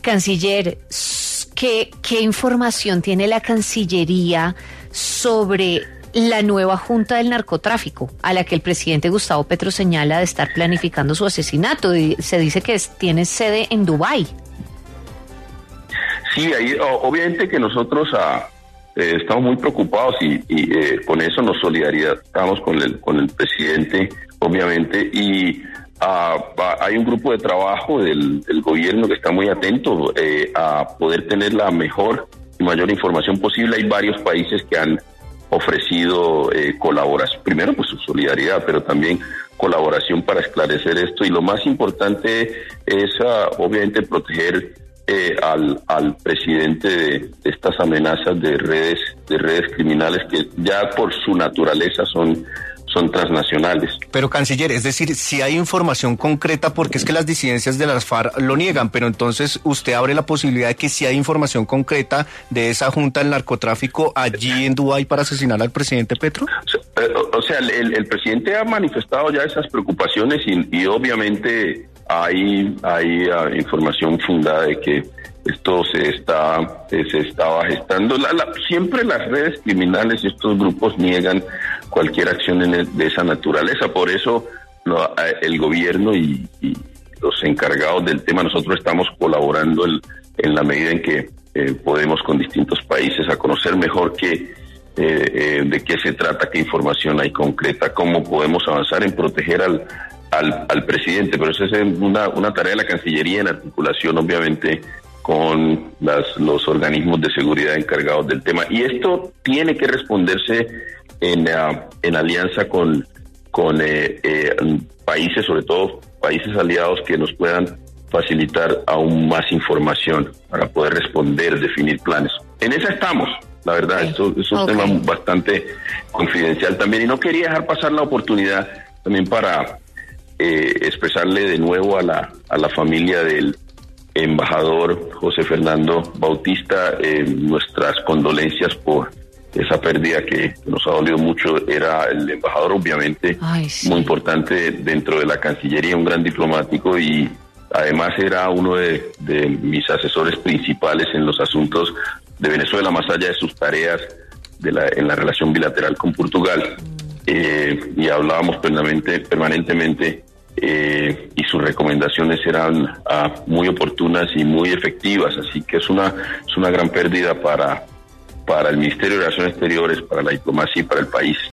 Canciller, ¿qué información tiene la Cancillería sobre la nueva Junta del Narcotráfico, a la que el presidente Gustavo Petro señala de estar planificando su asesinato? Se dice que tiene sede en Dubái. Sí, ahí obviamente que nosotros estamos muy preocupados y con eso nos solidarizamos con el presidente, obviamente, y hay un grupo de trabajo del gobierno que está muy atento a poder tener la mejor y mayor información posible. Hay varios países que han ofrecido colaboración, primero pues su solidaridad, pero también colaboración para esclarecer esto, y lo más importante es obviamente proteger al presidente de estas amenazas de redes criminales que ya por su naturaleza son transnacionales. Pero, canciller, es decir, si hay información concreta, porque es que las disidencias de las FARC lo niegan, pero entonces usted abre la posibilidad de que si hay información concreta de esa junta del narcotráfico allí en Dubái para asesinar al presidente Petro. O sea, el presidente ha manifestado ya esas preocupaciones y obviamente hay información fundada de que esto se estaba gestando. Siempre las redes criminales y estos grupos niegan cualquier acción de esa naturaleza. Por eso el gobierno y los encargados del tema, nosotros estamos colaborando en la medida en que podemos con distintos países a conocer mejor de qué se trata, qué información hay concreta, cómo podemos avanzar en proteger al presidente. Pero esa es una tarea de la Cancillería en articulación, obviamente, con los organismos de seguridad encargados del tema. Y esto tiene que responderse en alianza con países, sobre todo países aliados, que nos puedan facilitar aún más información para poder responder, definir planes. En esa estamos, la verdad. Okay. Esto es un tema bastante confidencial también, y no quería dejar pasar la oportunidad también para expresarle de nuevo a la familia del embajador José Fernando Bautista nuestras condolencias por esa pérdida que nos ha dolido mucho. Era el embajador, obviamente, sí, muy importante dentro de la Cancillería, un gran diplomático, y además era uno de mis asesores principales en los asuntos de Venezuela, más allá de sus tareas en la relación bilateral con Portugal. Y hablábamos permanentemente, y sus recomendaciones eran muy oportunas y muy efectivas, así que es una gran pérdida para el Ministerio de Relaciones Exteriores, para la diplomacia y para el país.